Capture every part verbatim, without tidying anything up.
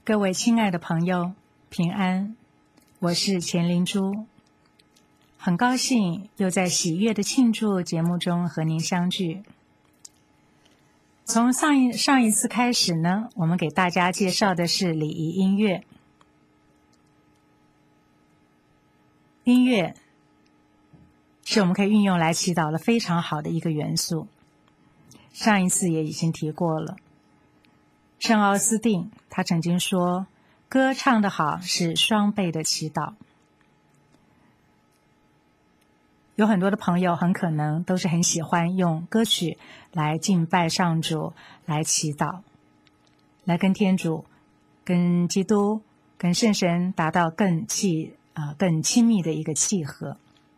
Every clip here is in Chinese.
各位亲爱的朋友，平安，我是钱灵珠，很高兴又在喜悦的庆祝节目中和您相聚。从上一上一次开始呢，我们给大家介绍的是礼仪音乐。音乐是我们可以运用来祈祷的非常好的一个元素。上一次也已经提过了，圣奥斯定他曾经说，歌唱得好是双倍的祈祷。有很多的朋友很可能都是很喜欢用歌曲来敬拜上主，来祈祷，来跟天主、跟基督、跟圣神达到更契啊、呃、更亲密的一个契合。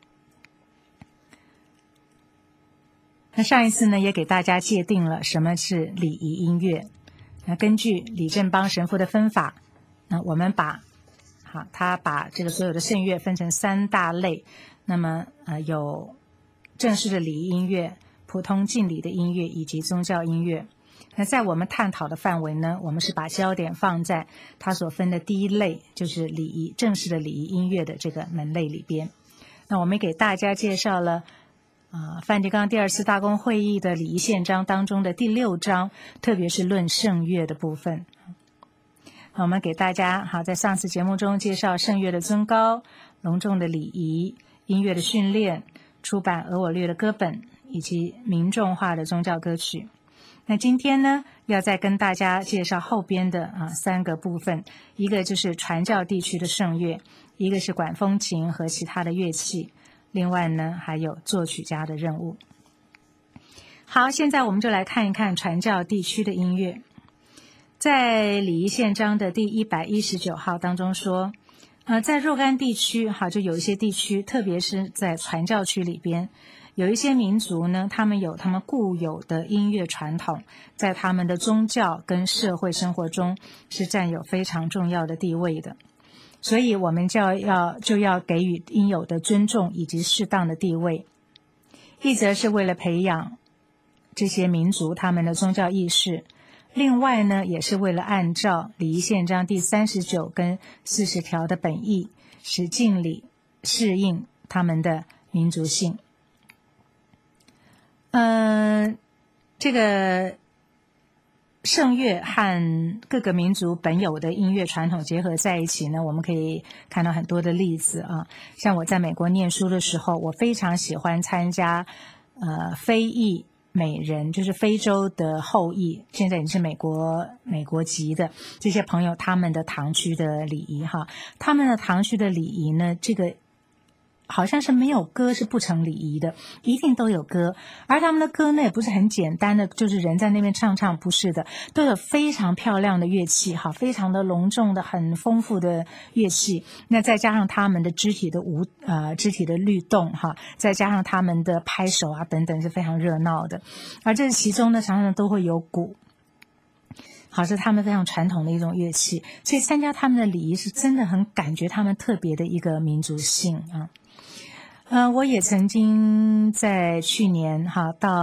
那上一次呢，也给大家界定了什么是礼仪音乐。那根据李正邦神父的分法，那我们把好，他把这个所有的圣乐分成三大类。那么呃，有正式的礼仪音乐、普通敬礼的音乐以及宗教音乐。那在我们探讨的范围呢，我们是把焦点放在他所分的第一类，就是礼仪正式的礼仪音乐的这个门类里边。那我们给大家介绍了啊，梵蒂冈第二次大公会议的礼仪宪章当中的第六章，特别是论圣乐的部分。我们给大家好，在上次节目中介绍圣乐的尊高、隆重的礼仪、音乐的训练、出版俄我略的歌本以及民众化的宗教歌曲。那今天呢，要再跟大家介绍后边的啊三个部分，一个就是传教地区的圣乐，一个是管风琴和其他的乐器，另外呢还有作曲家的任务。好，现在我们就来看一看传教地区的音乐。在礼仪宪章的第一百一十九号当中说，呃，在若干地区，好，就有一些地区，特别是在传教区里边，有一些民族呢，他们有他们固有的音乐传统，在他们的宗教跟社会生活中是占有非常重要的地位的。所以我们就要就要给予应有的尊重以及适当的地位。一则是为了培养这些民族他们的宗教意识，另外呢，也是为了按照礼仪宪章第三十九跟四十条的本意，使敬礼适应他们的民族性。嗯、呃，这个圣乐和各个民族本有的音乐传统结合在一起呢，我们可以看到很多的例子啊。像我在美国念书的时候，我非常喜欢参加呃非裔美人，就是非洲的后裔，现在也是美国美国籍的这些朋友，他们的堂区的礼仪哈，他们的堂区的礼仪呢，这个好像是没有歌是不成礼仪的，一定都有歌。而他们的歌呢，也不是很简单的，就是人在那边唱唱，不是的，都有非常漂亮的乐器哈，非常的隆重的、很丰富的乐器。那再加上他们的肢体的舞呃肢体的律动哈，再加上他们的拍手啊等等，是非常热闹的。而这其中呢，常常都会有鼓。好，是他们非常传统的一种乐器，所以参加他们的礼仪是真的很感觉他们特别的一个民族性啊。呃，我也曾经在去年哈到